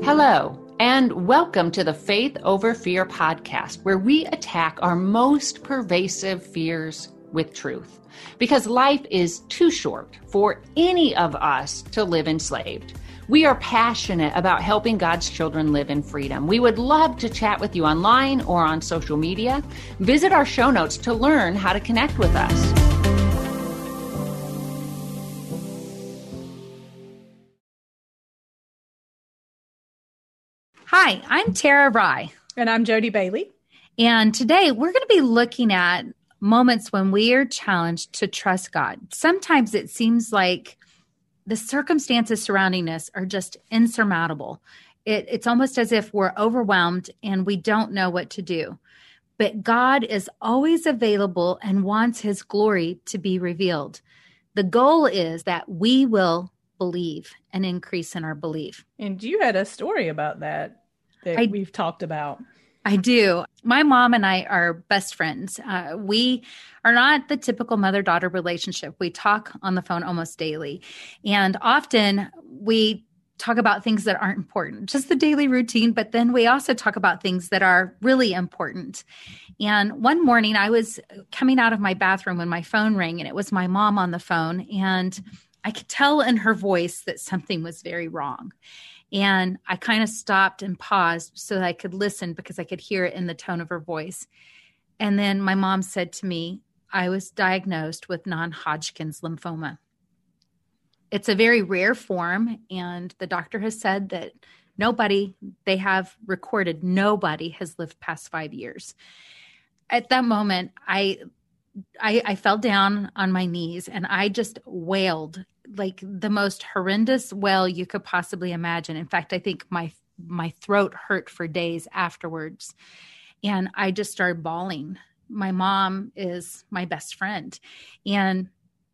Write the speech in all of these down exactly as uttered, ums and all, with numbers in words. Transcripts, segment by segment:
Hello, and welcome to the Faith Over Fear podcast, where we attack our most pervasive fears with truth. Because life is too short for any of us to live enslaved. We are passionate about helping God's children live in freedom. We would love to chat with you online or on social media. Visit our show notes to learn how to connect with us. Hi, I'm Tara Rye. And I'm Jody Bailey. And today we're going to be looking at moments when we are challenged to trust God. Sometimes it seems like the circumstances surrounding us are just insurmountable. It, it's almost as if we're overwhelmed and we don't know what to do. But God is always available and wants his glory to be revealed. The goal is that we will believe and increase in our belief. And you had a story about that that I, we've talked about. I do. My mom and I are best friends. Uh, we are not the typical mother-daughter relationship. We talk on the phone almost daily. And often we talk about things that aren't important, just the daily routine, but then we also talk about things that are really important. And one morning I was coming out of my bathroom when my phone rang, and it was my mom on the phone. And I could tell in her voice that something was very wrong. And I kind of stopped and paused so that I could listen because I could hear it in the tone of her voice. And then my mom said to me, I was diagnosed with non-Hodgkin's lymphoma. It's a very rare form, and the doctor has said that nobody, they have recorded, nobody has lived past five years. At that moment, I I, I fell down on my knees and I just wailed like the most horrendous wail you could possibly imagine. In fact, I think my my throat hurt for days afterwards. And I just started bawling. My mom is my best friend. And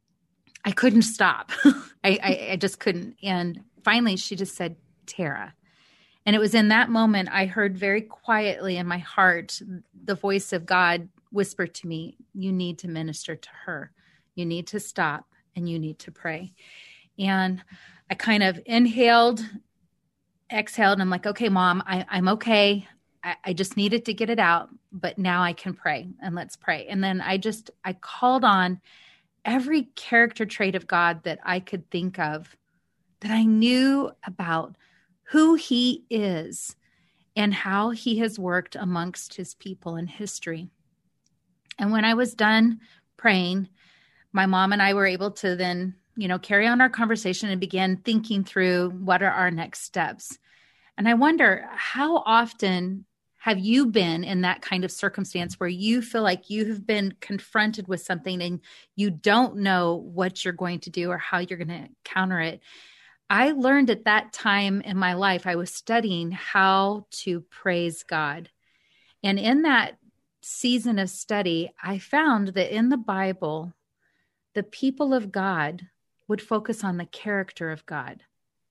I couldn't stop. I, I, I just couldn't. And finally, she just said, Tara. And it was in that moment I heard very quietly in my heart the voice of God whisper to me, you need to minister to her. You need to stop and you need to pray. And I kind of inhaled, exhaled, and I'm like, okay, Mom, I, I'm okay. I, I just needed to get it out, but now I can pray, and let's pray. And then I just, I called on every character trait of God that I could think of, that I knew about who he is and how he has worked amongst his people in history. And when I was done praying, my mom and I were able to then, you know, carry on our conversation and begin thinking through what are our next steps. And I wonder, how often have you been in that kind of circumstance where you feel like you have been confronted with something and you don't know what you're going to do or how you're going to counter it? I learned at that time in my life, I was studying how to praise God. And in that season of study, I found that in the Bible, the people of God would focus on the character of God.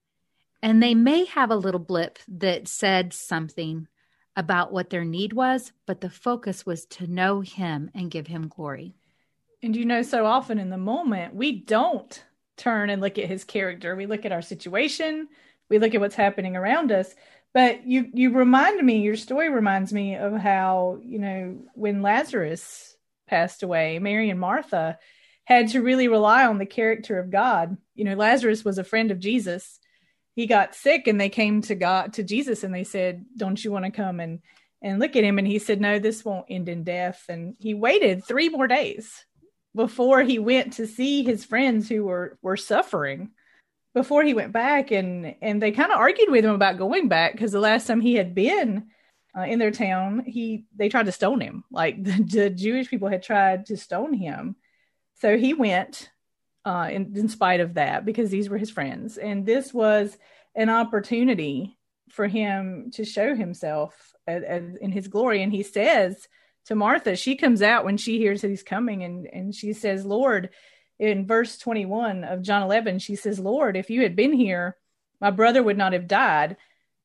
And they may have a little blip that said something about what their need was, but the focus was to know him and give him glory. And you know, so often in the moment, we don't turn and look at his character. We look at our situation, we look at what's happening around us. But you you remind me, your story reminds me of how, you know, when Lazarus passed away, Mary and Martha had to really rely on the character of God. You know, Lazarus was a friend of Jesus. He got sick and they came to God, to Jesus, and they said, don't you want to come and, and look at him? And he said, no, this won't end in death. And he waited three more days before he went to see his friends who were, were suffering. Before he went back, and, and they kind of argued with him about going back, because the last time he had been uh, in their town, he they tried to stone him. Like the, the Jewish people had tried to stone him. So he went uh, in, in spite of that, because these were his friends. And this was an opportunity for him to show himself as, as in his glory. And he says to Martha, she comes out when she hears that he's coming, and, and she says, Lord, in verse twenty-one of John eleven, she says, Lord, if you had been here, my brother would not have died.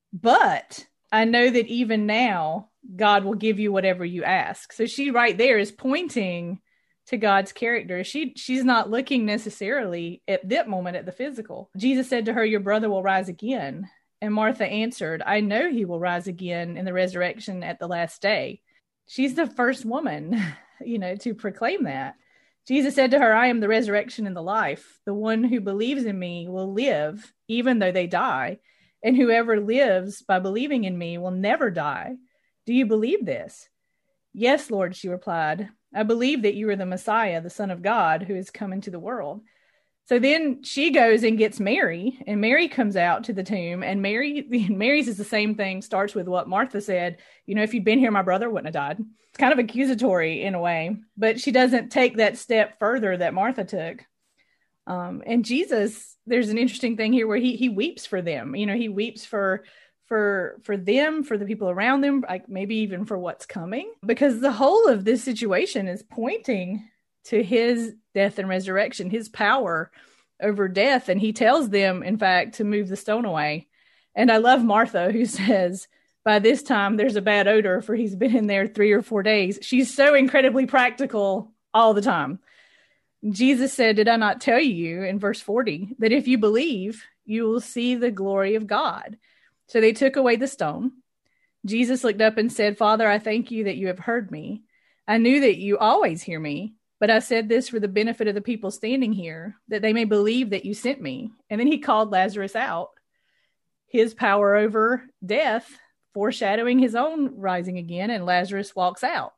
But I know that even now, God will give you whatever you ask. So she right there is pointing to God's character. She she's not looking necessarily at that moment at the physical. Jesus said to her, your brother will rise again. And Martha answered, I know he will rise again in the resurrection at the last day. She's the first woman, you know, to proclaim that. Jesus said to her, I am the resurrection and the life. The one who believes in me will live even though they die. And whoever lives by believing in me will never die. Do you believe this? Yes, Lord, she replied. I believe that you are the Messiah, the Son of God, who has come into the world. So then she goes and gets Mary, and Mary comes out to the tomb, and Mary, Mary's is the same thing, starts with what Martha said. You know, if you'd been here, my brother wouldn't have died. It's kind of accusatory in a way, but she doesn't take that step further that Martha took. Um, and Jesus, there's an interesting thing here where he he weeps for them. You know, he weeps for for for them, for the people around them, like maybe even for what's coming, because the whole of this situation is pointing to his death and resurrection, his power over death. And he tells them, in fact, to move the stone away. And I love Martha, who says, by this time, there's a bad odor, for he's been in there three or four days. She's so incredibly practical all the time. Jesus said, did I not tell you in verse forty that if you believe, you will see the glory of God? So they took away the stone. Jesus looked up and said, Father, I thank you that you have heard me. I knew that you always hear me, but I said this for the benefit of the people standing here, that they may believe that you sent me. And then he called Lazarus out, his power over death, foreshadowing his own rising again, and Lazarus walks out.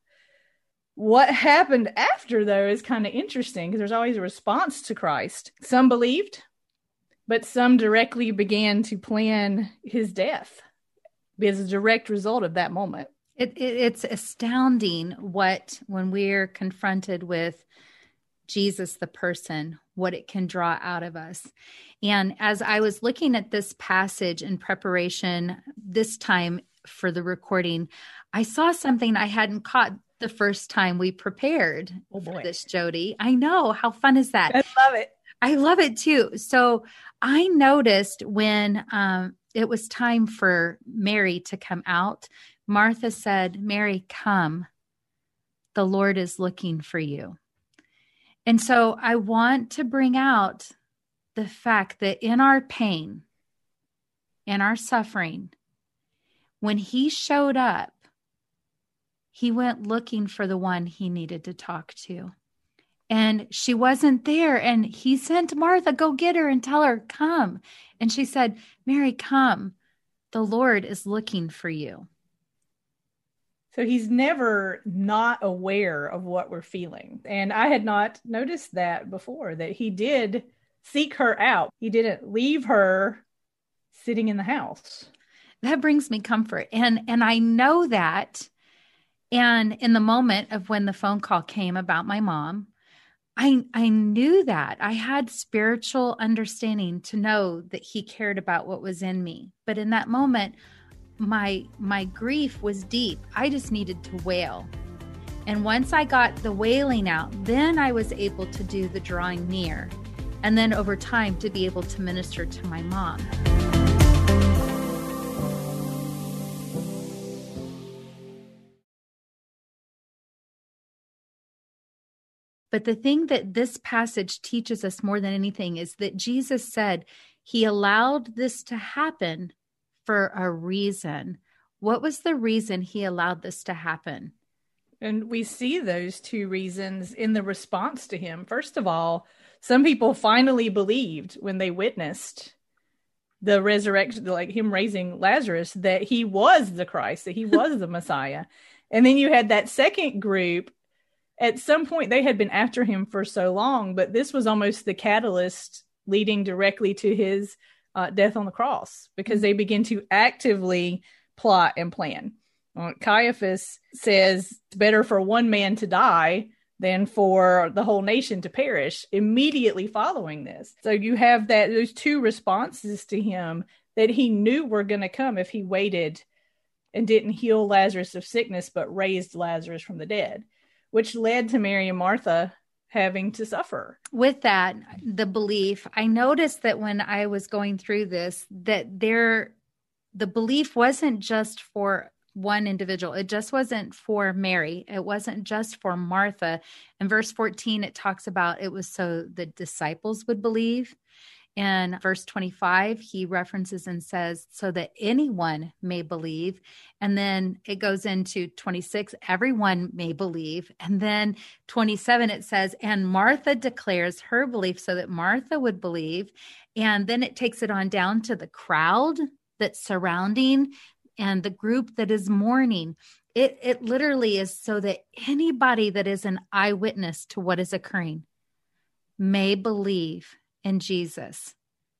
What happened after, though, is kind of interesting, because there's always a response to Christ. Some believed, but some directly began to plan his death as a direct result of that moment. It, it, it's astounding what, when we're confronted with Jesus, the person, what it can draw out of us. And as I was looking at this passage in preparation this time for the recording, I saw something I hadn't caught the first time we prepared oh boy. for this, Jody. I know. How fun is that? I love it. I love it too. So I noticed when um, it was time for Mary to come out, Martha said, Mary, come. The Lord is looking for you. And so I want to bring out the fact that in our pain, in our suffering, when he showed up, he went looking for the one he needed to talk to. And she wasn't there. And he sent Martha, go get her and tell her, come. And she said, Mary, come. The Lord is looking for you. So he's never not aware of what we're feeling. And I had not noticed that before, that he did seek her out. He didn't leave her sitting in the house. That brings me comfort. And, and I know that. And in the moment of when the phone call came about my mom, I, I knew that. I had spiritual understanding to know that he cared about what was in me. But in that moment, my my grief was deep. I just needed to wail. And once I got the wailing out, then I was able to do the drawing near. And then over time to be able to minister to my mom. But the thing that this passage teaches us more than anything is that Jesus said he allowed this to happen for a reason. What was the reason he allowed this to happen? And we see those two reasons in the response to him. First of all, some people finally believed when they witnessed the resurrection, like him raising Lazarus, that he was the Christ, that he was the Messiah. And then you had that second group. At some point, they had been after him for so long, but this was almost the catalyst leading directly to his uh, death on the cross, because they begin to actively plot and plan. Uh, Caiaphas says it's better for one man to die than for the whole nation to perish immediately following this. So you have that those two responses to him that he knew were going to come if he waited and didn't heal Lazarus of sickness, but raised Lazarus from the dead, which led to Mary and Martha having to suffer. With that, the belief, I noticed that when I was going through this, that there, the belief wasn't just for one individual. It just wasn't for Mary. It wasn't just for Martha. In verse fourteen, it talks about it was so the disciples would believe. In verse twenty-five, he references and says, so that anyone may believe. And then it goes into twenty-six, everyone may believe. And then twenty-seven, it says, and Martha declares her belief so that Martha would believe. And then it takes it on down to the crowd that's surrounding and the group that is mourning. It, it literally is so that anybody that is an eyewitness to what is occurring may believe in Jesus.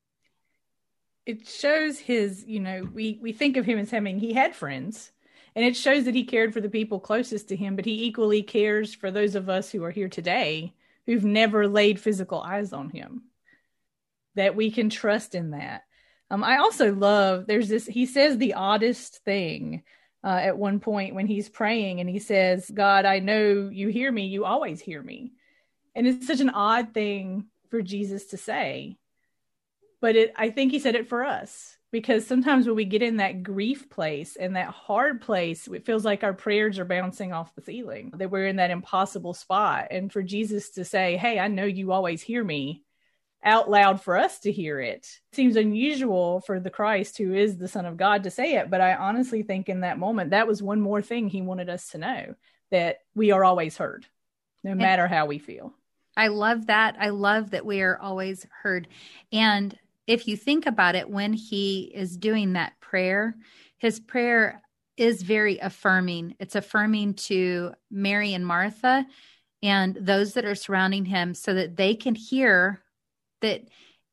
It shows his, you know, we, we think of him as having, he had friends, and it shows that he cared for the people closest to him, but he equally cares for those of us who are here today who've never laid physical eyes on him, that we can trust in that. Um, I also love, there's this, he says the oddest thing uh, at one point when he's praying, and he says, God, I know you hear me, you always hear me. And it's such an odd thing for Jesus to say, but it, I think he said it for us, because sometimes when we get in that grief place and that hard place, it feels like our prayers are bouncing off the ceiling, that we're in that impossible spot. And for Jesus to say, hey, I know you always hear me, out loud for us to hear it, seems unusual for the Christ, who is the Son of God, to say it. But I honestly think in that moment, that was one more thing he wanted us to know, that we are always heard, no matter how we feel. I love that. I love that we are always heard. And if you think about it, when he is doing that prayer, his prayer is very affirming. It's affirming to Mary and Martha and those that are surrounding him, so that they can hear that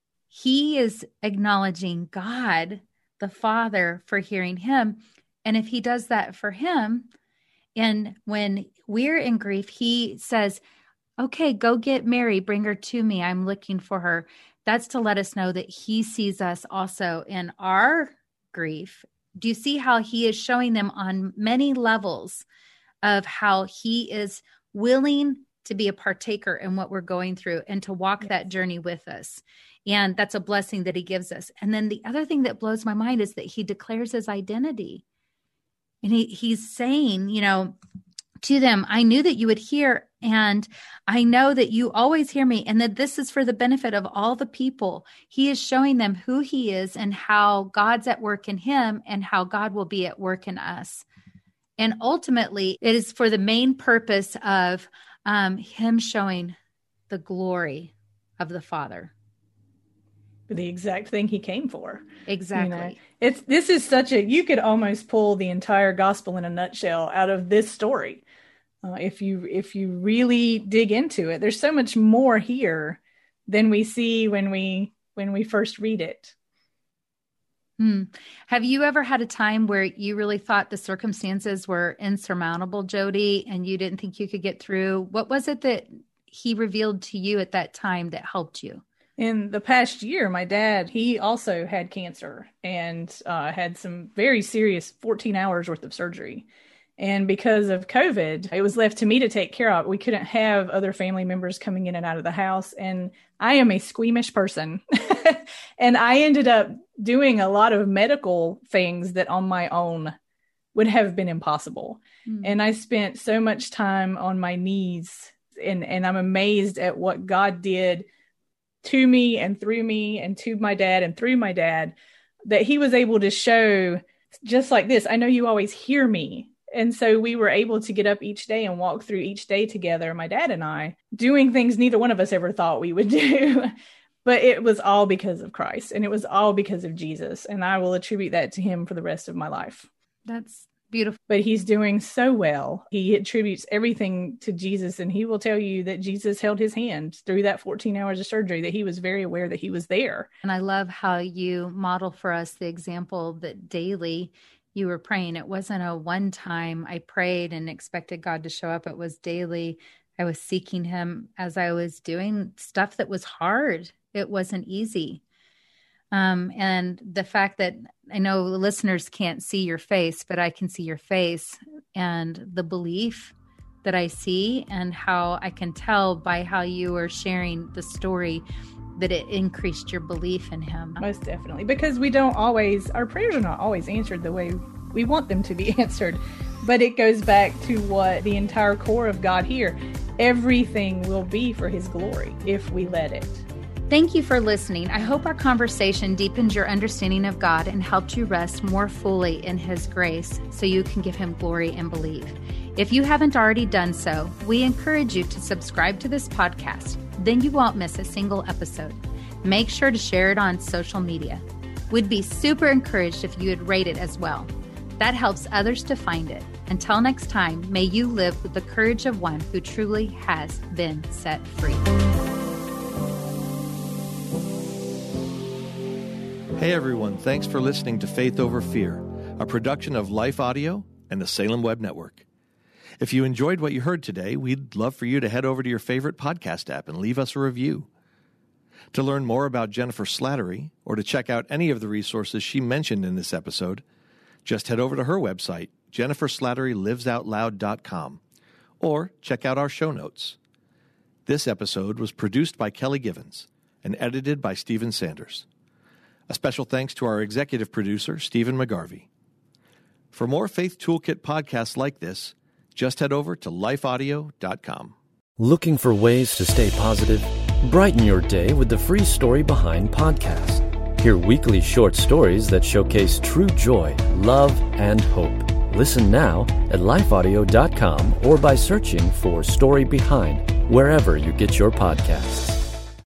he is acknowledging God, the Father, for hearing him. And if he does that for him, and when we're in grief, he says, okay, go get Mary, bring her to me, I'm looking for her. That's to let us know that he sees us also in our grief. Do you see how he is showing them on many levels of how he is willing to be a partaker in what we're going through and to walk yes. that journey with us. And that's a blessing that he gives us. And then the other thing that blows my mind is that he declares his identity. And he, he's saying, you know, to them, I knew that you would hear, and I know that you always hear me, and that this is for the benefit of all the people. He is showing them who he is and how God's at work in him and how God will be at work in us. And ultimately, it is for the main purpose of Um, him showing the glory of the Father. The exact thing he came for. Exactly. You know, it's, this is such a, you could almost pull the entire gospel in a nutshell out of this story. Uh, if you, if you really dig into it, there's so much more here than we see when we, when we first read it. Hmm. Have you ever had a time where you really thought the circumstances were insurmountable, Jody, and you didn't think you could get through? What was it that he revealed to you at that time that helped you? In the past year, my dad, he also had cancer and uh, had some very serious fourteen hours worth of surgery. And because of COVID, it was left to me to take care of. We couldn't have other family members coming in and out of the house. And I am a squeamish person. And I ended up doing a lot of medical things that on my own would have been impossible. Mm. And I spent so much time on my knees, and, and I'm amazed at what God did to me and through me and to my dad and through my dad, that he was able to show just like this. I know you always hear me. And so we were able to get up each day and walk through each day together, my dad and I, doing things neither one of us ever thought we would do. But it was all because of Christ, and it was all because of Jesus. And I will attribute that to him for the rest of my life. That's beautiful. But he's doing so well. He attributes everything to Jesus, and he will tell you that Jesus held his hand through that fourteen hours of surgery, that he was very aware that he was there. And I love how you model for us the example that daily you were praying. It wasn't a one time I prayed and expected God to show up. It was daily. I was seeking him as I was doing stuff that was hard. It wasn't easy. Um, and the fact that I know listeners can't see your face, but I can see your face, and the belief that I see, and how I can tell by how you are sharing the story that it increased your belief in him. Most definitely, because we don't always, our prayers are not always answered the way we want them to be answered, but it goes back to what the entire core of God here, everything will be for his glory if we let it. Thank you for listening. I hope our conversation deepened your understanding of God and helped you rest more fully in His grace so you can give Him glory and believe. If you haven't already done so, we encourage you to subscribe to this podcast. Then you won't miss a single episode. Make sure to share it on social media. We'd be super encouraged if you would rate it as well. That helps others to find it. Until next time, may you live with the courage of one who truly has been set free. Hey everyone, thanks for listening to Faith Over Fear, a production of Life Audio and the Salem Web Network. If you enjoyed what you heard today, we'd love for you to head over to your favorite podcast app and leave us a review. To learn more about Jennifer Slattery, or to check out any of the resources she mentioned in this episode, just head over to her website, jennifer slattery lives out loud dot com, or check out our show notes. This episode was produced by Kelly Givens and edited by Stephen Sanders. A special thanks to our executive producer, Stephen McGarvey. For more Faith Toolkit podcasts like this, just head over to life audio dot com. Looking for ways to stay positive? Brighten your day with the Free Story Behind podcast. Hear weekly short stories that showcase true joy, love, and hope. Listen now at life audio dot com or by searching for Story Behind wherever you get your podcasts.